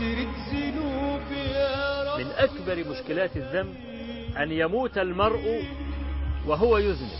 من أكبر مشكلات الذنب أن يموت المرء وهو يذنب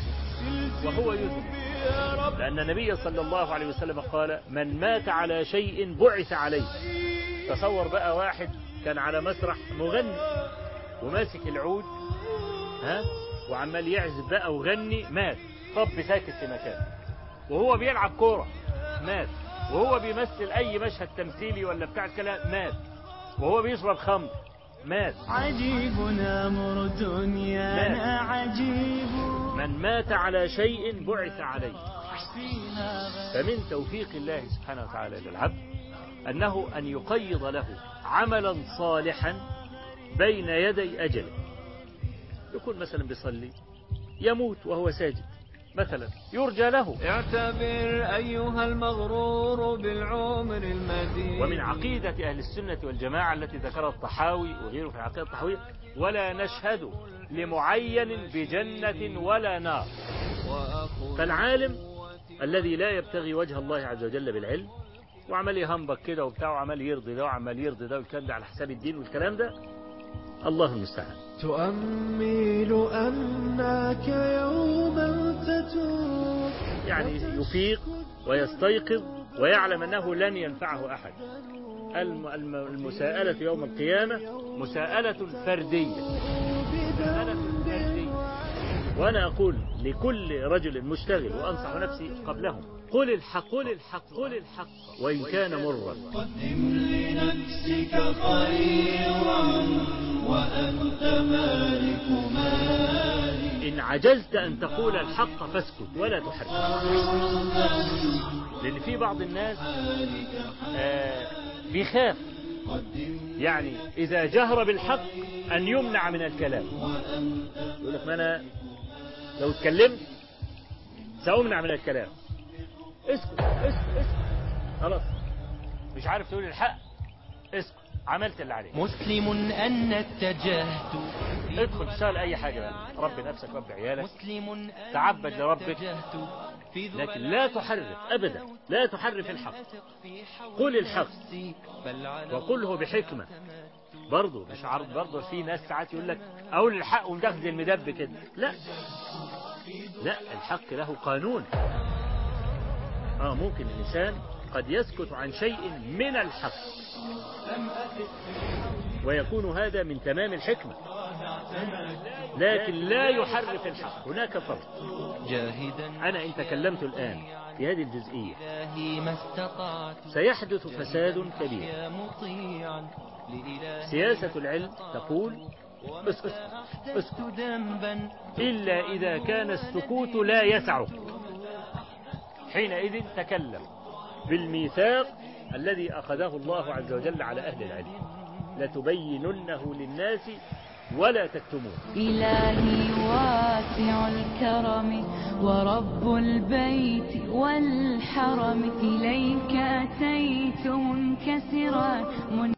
لأن النبي صلى الله عليه وسلم قال: من مات على شيء بعث عليه. تصور بقى واحد كان على مسرح مغني وماسك العود وعمال يعزف بقى وغني، مات. طب ساكت في مكان. وهو بيلعب كورة مات. وهو بيمثل أي مشهد تمثيلي ولا بتاع الكلام مات. وهو بيشرب خمر مات. عجيب أمر دنيانا عجيب. من مات على شيء بعث عليه. فمن توفيق الله سبحانه وتعالى للعبد أنه أن يقيض له عملا صالحا بين يدي أجله. يكون مثلا بيصلي يموت وهو ساجد مثلا، يرجى له. اعتبر أيها المغرور بالعمر المديد. ومن عقيدة أهل السنة والجماعة التي ذكرها الطحاوي وغيره في العقيدة الطحاوية: ولا نشهد لمعين بجنة ولا نار. فالعالم الذي لا يبتغي وجه الله عز وجل بالعلم وعمل يهنبك كده وبتاع وعمل يرضي ده وعمل يرضي ده والكلام ده على حساب الدين والكلام ده، الله المستعان. تؤمل أنك يوما تتوب، يعني يفيق ويستيقظ ويعلم أنه لن ينفعه أحد. المساءلة يوم القيامة مساءلة فردية. وأنا أقول لكل رجل مشتغل وأنصح نفسي قبلهم: قل الحق وإن كان مرا. قدم لنفسك خيرا وأنت مالك مالي. إن عجزت أن تقول الحق فاسكت ولا تحرك. لأن في بعض الناس بيخاف يعني إذا جهر بالحق أن يمنع من الكلام. يقول لك: ما أنا لو اتكلمت سأمنع من الكلام. اسكت خلاص، مش عارف تقول الحق، اسكت، عملت اللي عليك. مسلم أن اتجهت. ادخل تشتغل أي حاجة بقى، ربي نفسك، ربي عيالك، تعبد لربك، لكن لا تحرف أبدا، لا تحرف الحق. قل الحق وقله بحكمة. برضه مش عارف، برضه في ناس ساعات يقول لك أقول الحق ومدخل المدب كده. لا، الحق له قانون. ممكن الإنسان قد يسكت عن شيء من الحق ويكون هذا من تمام الحكمة، لكن لا يحرف الحق. هناك فرق. أنا إن تكلمت الآن في هذه الجزئية سيحدث فساد كبير. سياسة العلم تقول: اسكت إلا إذا كان السكوت لا يسعك، حينئذ تكلم بالميثاق الذي أخذه الله عز وجل على أهل العلم: لتبيننه للناس ولا تكتمون. إلهي واسع الكرم ورب البيت والحرم، إليك أتيت منكسرا